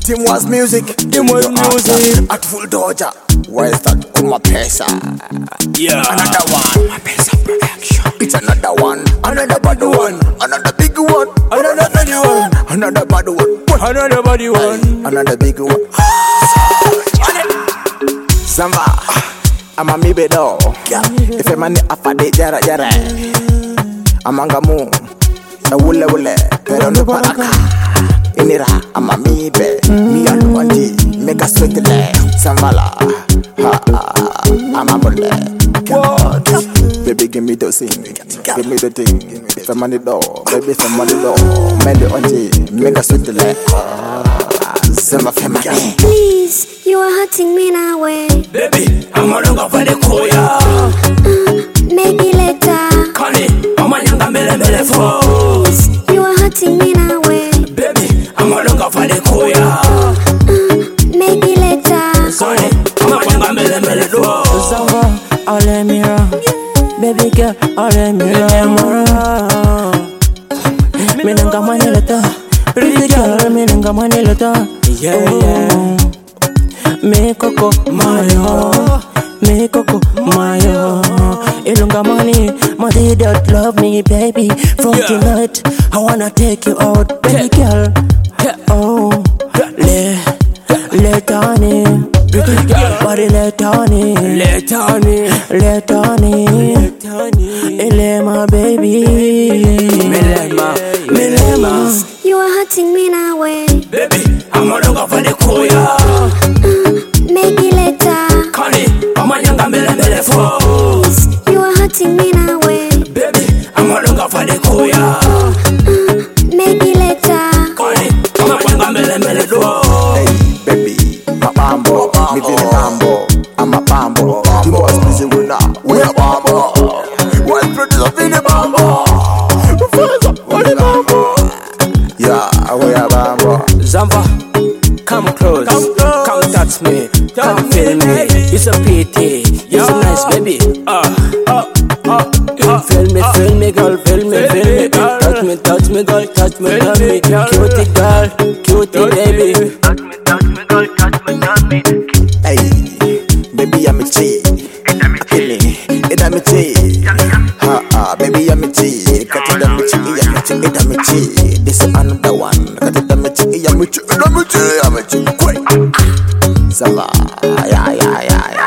Team was music. Team was music. At full doja. Why is that? Kuma Pesa. Yeah. Another one. My Pesa production. It's another one. Another bad one. Another big one. Another bad one. Another bad one. Another bad one. Another big one. Samba. I'm a me bedo. If a man afade jara jara. Amangamu. A wule wule. Pero no paraka. Inira. I'm a me be. Me and Wanji. Make a sweet leg. Sambala. I'm a mole. What? Baby, give me the thing. Give me the thing. If a money door. Baby, if a money door. Man, the Wanji. Make a sweet leg. Please, you are hurting me now, way. Baby, I'm no longer for the koya. Maybe later. Connie, I'm a younger mele for. Please, you are hurting me now, way. Baby, I'm no longer for the koya. Maybe later. Connie, I'm a younger mele for. Sava, all let me run. Baby girl, all let me run. Me nanga money later. Pretty girl, me nanga money later. Yeah. Me coco mayo, me coco mayo. Ilunga money, my that love me, baby. From tonight, I wanna take you out, baby girl. Oh, let on it. Pretty girl, body let on it. Let on it. Ele my baby. Melema. You are hurting me now, way. Baby, I'm no longer for the koya. Maybe later. Connie, I'm a younger mele for. Please, you are hurting me now, way. Baby, I'm no longer for the koya. Maybe later. Connie, I'm a younger mele for. Hey, baby, my bambo. Me feel the bambo. I'm a bambo. The boys busy with now. We a bambo. One producer feel the bambo. What the bambo? Yeah, we a bambo. Zamba, come close, come touch me, come feel me. It's a pity, you're so nice, baby. Feel me, girl, feel me. Touch me, girl, touch me. Cutie, baby. Touch me, girl, touch me. Hey, baby, I'm a G. I'm a G. Baby, I'm a G. I'm a G. This is another one. I'm a G. I'm a G. Great. Sava. Yeah.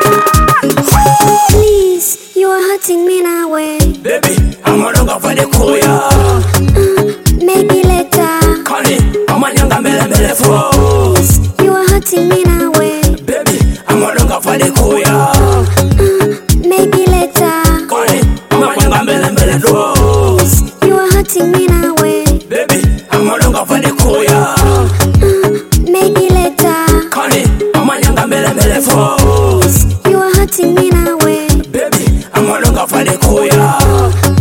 Please, you are hurting me now, way. Baby, I'm no longer for the koya. Maybe later. Connie, I'm a younger mele for. Please, you are hurting me now, way. Baby, I'm no longer for the koya. Maybe later. Connie, I'm a younger mele for. Please, you are hurting me now, way. Baby, I'm no longer for the koya. Maybe later. Connie, I'm a younger mele for. Please, you are hurting me now, way. Baby, I'm no longer for the koya.